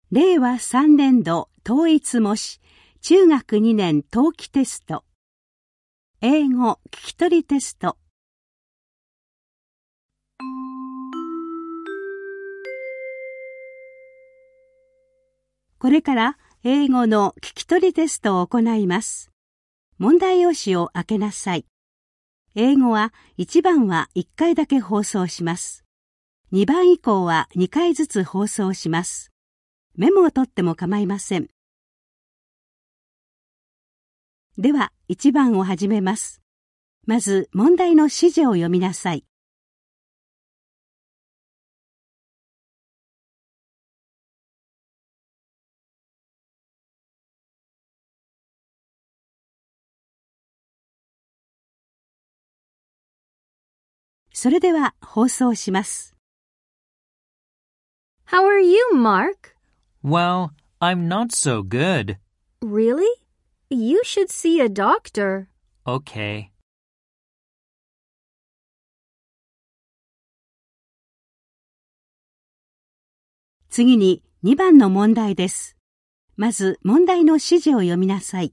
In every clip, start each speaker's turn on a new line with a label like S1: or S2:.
S1: 令和3年度統一模試中学2年冬季テスト英語聞き取りテスト。これから英語の聞き取りテストを行います。問題用紙を開けなさい。英語は1番は1回だけ放送します。2番以降は2回ずつ放送します。メモを取っても構いません。では1番を始めます。まず問題の指示を読みなさい。それでは放送します。
S2: How are you, Mark?
S3: Well, I'm not so good.
S2: Really? You should see a doctor.
S3: Okay.
S1: 次に2番の問題です。まず問題の指示を読みなさい。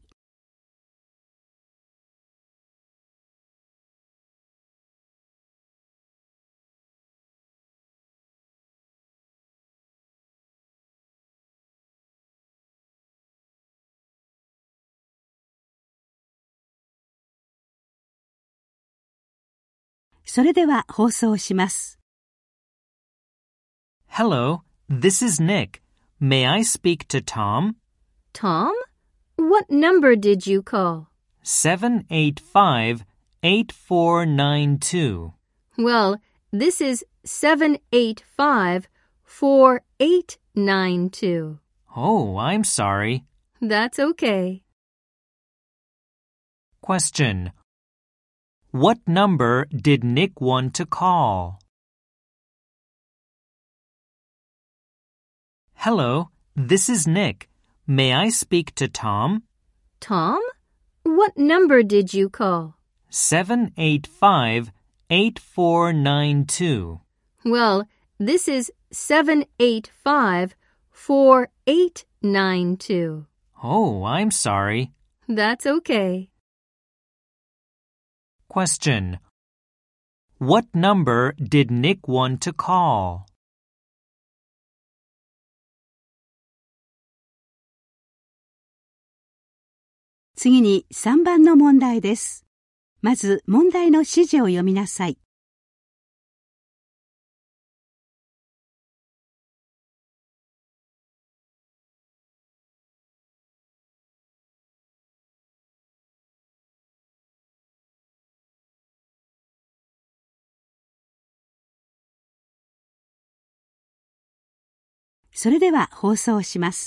S1: それでは放送します。
S3: Hello, this is Nick. May I speak to Tom?
S2: Tom? What number did you call?
S3: 785-8492.
S2: Well, this is 785-4892.
S3: Oh, I'm sorry.
S2: That's okay.
S3: Question. What number did Nick want to call? Hello, this is Nick. May I speak to Tom?
S2: Tom? What number did you call?
S3: 785-8492.
S2: Well, this is 785-4892.
S3: Oh, I'm sorry.
S2: That's okay.
S3: Question. What number did Nick want to call?
S1: 次に3番の問題です。まず問題の指示を読みなさい。それでは放送します。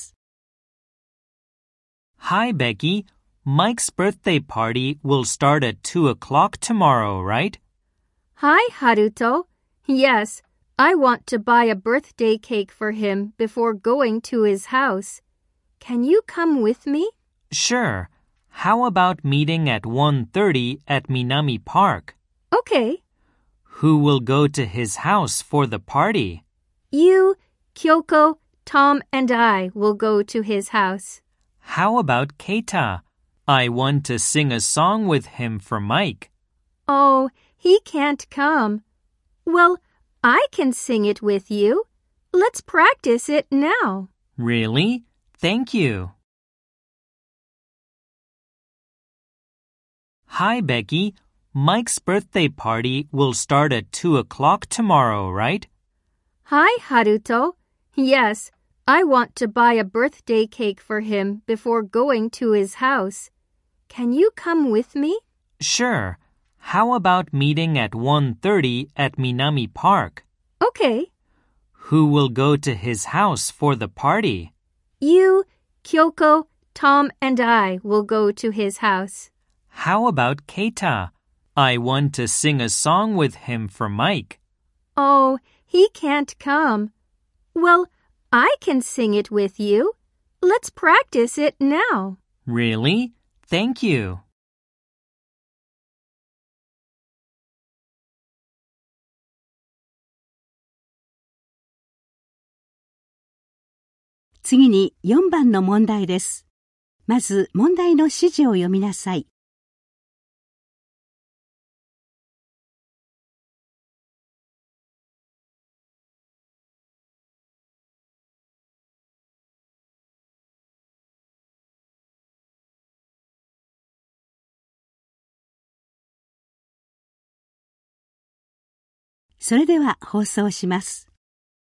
S3: Hi, Becky. Mike's birthday party will start at 2 o'clock tomorrow, right?
S2: Hi, Haruto. Yes, I want to buy a birthday cake for him before going to his house. Can you come with me?
S3: Sure. How about meeting at 1:30 at Minami Park?
S2: Okay.
S3: Who will go to his house for the party?
S2: You, Kyoko, Tom, and I will go to his house.
S3: How about Keita? I want to sing a song with him for Mike.
S2: Oh, he can't come. Well, I can sing it with you. Let's practice it now.
S3: Really? Thank you. Hi, Becky. Mike's birthday party will start at 2 o'clock tomorrow, right?
S2: Hi, Haruto. Yes, I want to buy a birthday cake for him before going to his house. Can you come with me?
S3: Sure. How about meeting at 1:30 at Minami Park?
S2: Okay.
S3: Who will go to his house for the party?
S2: You, Kyoko, Tom, and I will go to his house.
S3: How about Keita? I want to sing a song with him for Mike.
S2: Oh, he can't come. Well, I can sing it with you. Let's practice it now.
S3: Really? Thank you.
S1: 次に4番の問題です。まず問題の指示を読みなさい。それでは放送します。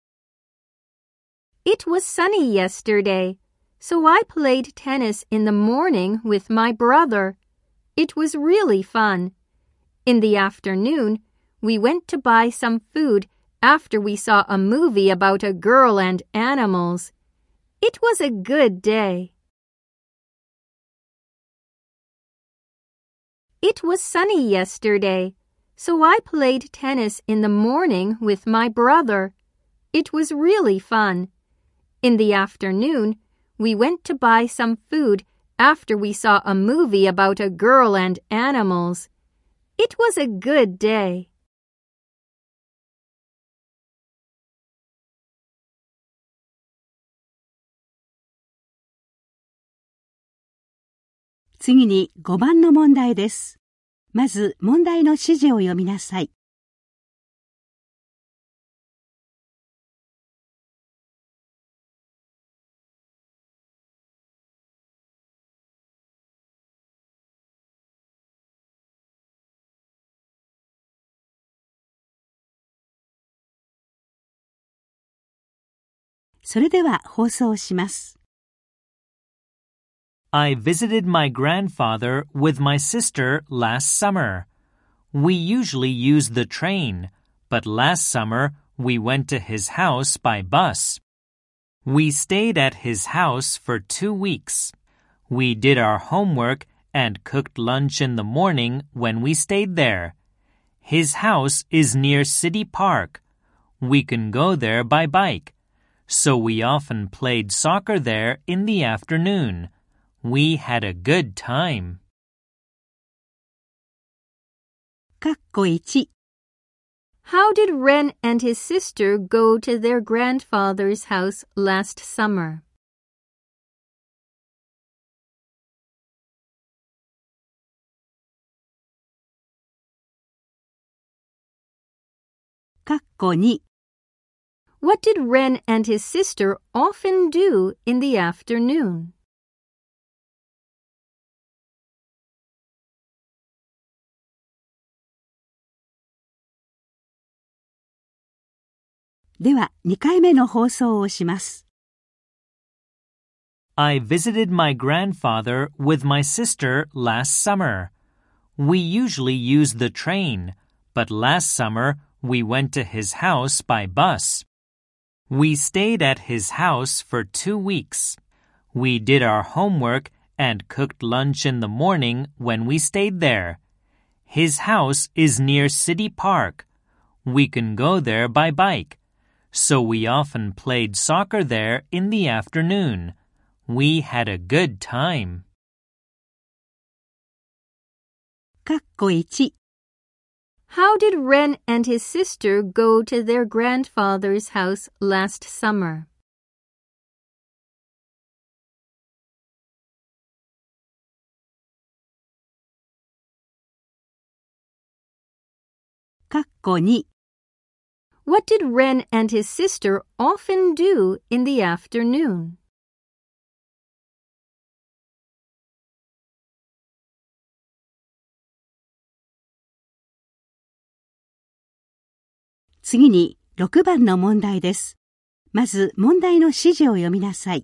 S2: It was sunny yesterday, so I played tennis in the morning with my brother. It was really fun. In the afternoon, we went to buy some food after we saw a movie about a girl and animals. It was a good day. It was sunny yesterday, so I played tennis in the morning with my brother. It was really fun. In the afternoon, we went to buy some food after we saw a movie about a girl and animals. It was a good day.
S1: 次に5番の問題です。まず問題の指示を読みなさい。それでは放送します。
S3: I visited my grandfather with my sister last summer. We usually use the train, but last summer we went to his house by bus. We stayed at his house for 2 weeks. We did our homework and cooked lunch in the morning when we stayed there. His house is near City Park. We can go there by bike. So we often played soccer there in the afternoon. We had a good time.
S1: 括弧1
S2: How did Ren and his sister go to their grandfather's house last summer?
S1: 括弧2
S2: What did Ren and his sister often do in the afternoon?
S1: では2回目の放送をします。
S3: I visited my grandfather with my sister last summer. We usually use the train, but last summer we went to his house by bus. We stayed at his house for 2 weeks. We did our homework and cooked lunch in the morning when we stayed there. His house is near City Park. We can go there by bike. So we often played soccer there in the afternoon. We had a good time.
S1: 括弧1
S2: How did Ren and his sister go to their grandfather's house last summer?
S1: 括弧2
S2: What did Ren and his sister often do in the afternoon?
S1: 「次に6番の問題です。まず問題の指示を読みなさい。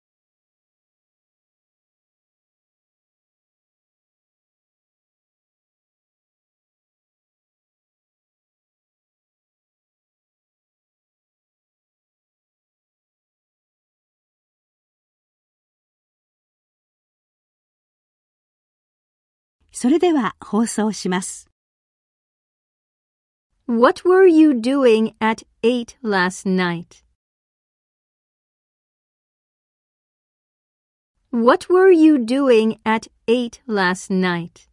S1: それでは放送します。
S2: What were you doing at 8 last night? What were you doing at 8 last night?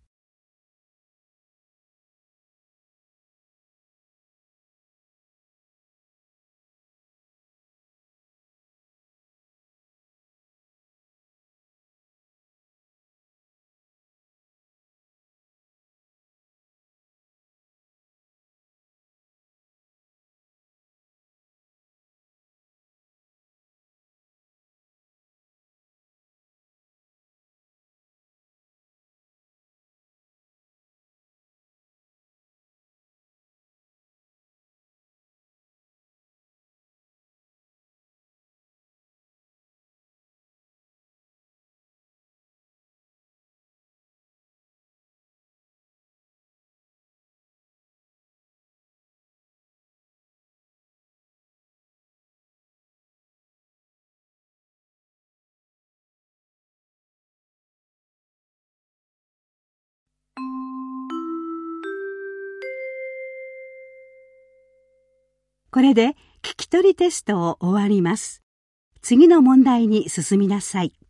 S1: これで聞き取りテストを終わります。次の問題に進みなさい。